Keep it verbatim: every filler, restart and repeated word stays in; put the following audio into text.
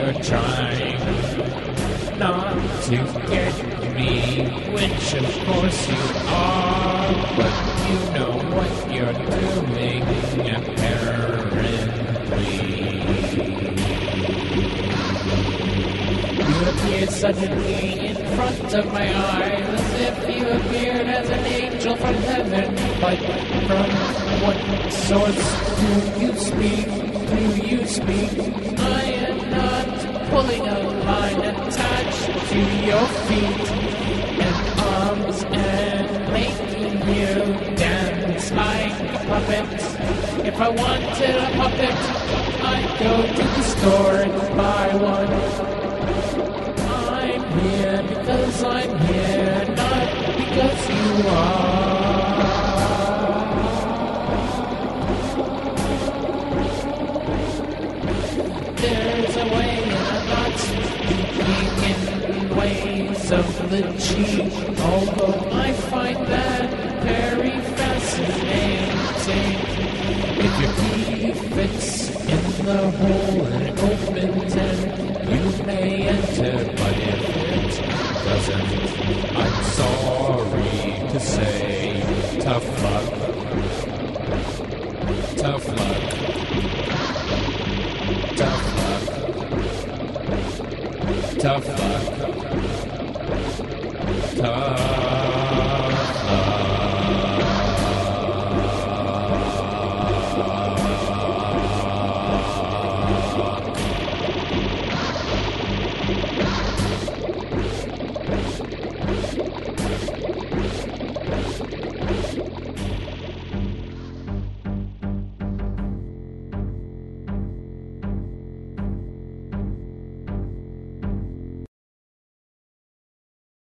you're trying not to get me, which of course you are, but you know what you're doing, apparently. You appeared suddenly in front of my eyes, as if you appeared as an angel from heaven, but from what source do you speak? Do you speak? I am not pulling a line attached to your feet and arms and making you dance like a puppet. If I wanted a puppet, I'd go to the store and buy one. I'm here because I'm here, not because you are. There's a way and I'm not speaking in ways of the cheap, although I find that very fascinating. If your key fits in the hole and it opens and you may enter, but if it doesn't, I'm sorry to say, tough luck. Tough luck. Tough luck. Tough luck. Tough